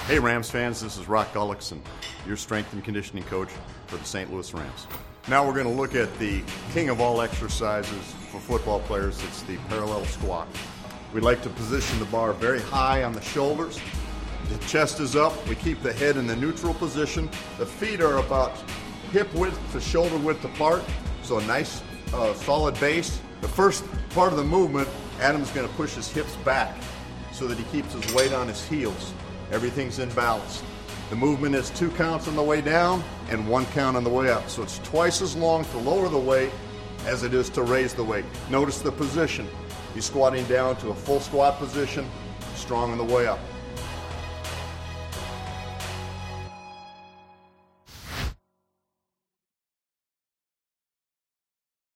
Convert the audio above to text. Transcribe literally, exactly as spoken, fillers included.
Hey Rams fans, this is Rock Gullickson, your strength and conditioning coach for the Saint Louis Rams. Now we're going to look at the king of all exercises for football players. It's the parallel squat. We like to position the bar very high on the shoulders. The chest is up. We keep the head in the neutral position. The feet are about hip width to shoulder width apart, so a nice uh, solid base. The first part of the movement, Adam's going to push his hips back so that he keeps his weight on his heels. Everything's in balance. The movement is two counts on the way down and one count on the way up. So it's twice as long to lower the weight as it is to raise the weight. Notice the position. He's squatting down to a full squat position, strong on the way up.